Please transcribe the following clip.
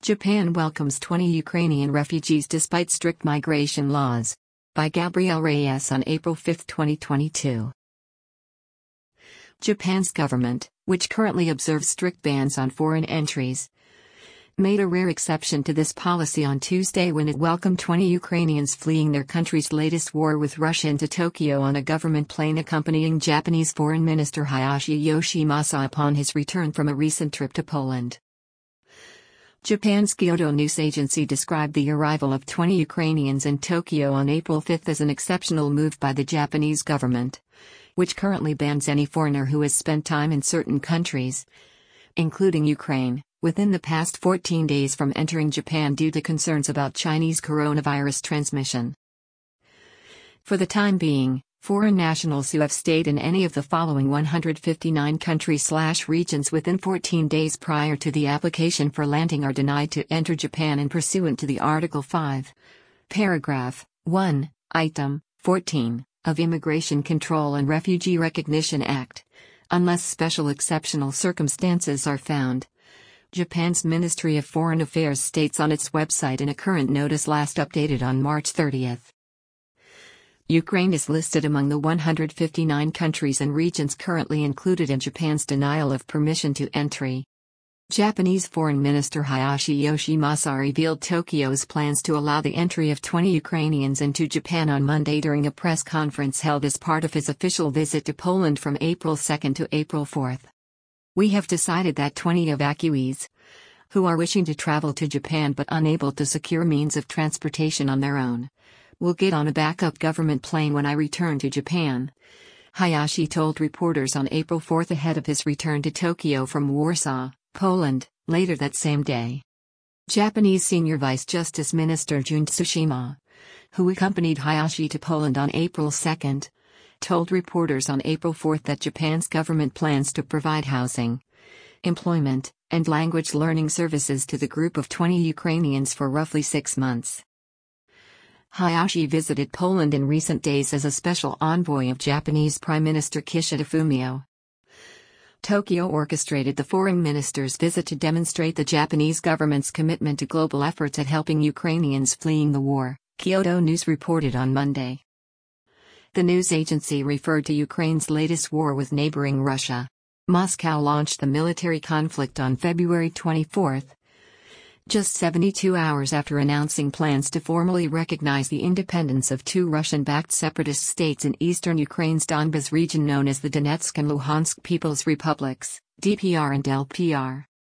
Japan welcomes 20 Ukrainian refugees despite strict migration laws. By Gabrielle Reyes on April 5, 2022. Japan's government, which currently observes strict bans on foreign entries, made a rare exception to this policy on Tuesday when it welcomed 20 Ukrainians fleeing their country's latest war with Russia into Tokyo on a government plane accompanying Japanese Foreign Minister Hayashi Yoshimasa upon his return from a recent trip to Poland. Japan's Kyodo News Agency described the arrival of 20 Ukrainians in Tokyo on April 5 as an exceptional move by the Japanese government, which currently bans any foreigner who has spent time in certain countries, including Ukraine, within the past 14 days from entering Japan due to concerns about Chinese coronavirus transmission. For the time being, foreign nationals who have stayed in any of the following 159 countries/regions within 14 days prior to the application for landing are denied to enter Japan in pursuant to the Article 5, Paragraph 1, Item 14, of Immigration Control and Refugee Recognition Act, unless special exceptional circumstances are found. Japan's Ministry of Foreign Affairs states on its website in a current notice last updated on March 30. Ukraine is listed among the 159 countries and regions currently included in Japan's denial of permission to entry. Japanese Foreign Minister Hayashi Yoshimasa revealed Tokyo's plans to allow the entry of 20 Ukrainians into Japan on Monday during a press conference held as part of his official visit to Poland from April 2 to April 4. We have decided that 20 evacuees, who are wishing to travel to Japan but unable to secure means of transportation on their own, will get on a backup government plane when I return to Japan, Hayashi told reporters on April 4 ahead of his return to Tokyo from Warsaw, Poland, later that same day. Japanese Senior Vice Justice Minister Jun Tsushima, who accompanied Hayashi to Poland on April 2, told reporters on April 4 that Japan's government plans to provide housing, employment, and language learning services to the group of 20 Ukrainians for roughly 6 months. Hayashi visited Poland in recent days as a special envoy of Japanese Prime Minister Kishida Fumio. Tokyo orchestrated the foreign minister's visit to demonstrate the Japanese government's commitment to global efforts at helping Ukrainians fleeing the war, Kyodo News reported on Monday. The news agency referred to Ukraine's latest war with neighboring Russia. Moscow launched the military conflict on February 24, just 72 hours after announcing plans to formally recognize the independence of two Russian-backed separatist states in eastern Ukraine's Donbas region known as the Donetsk and Luhansk People's Republics, DPR and LPR.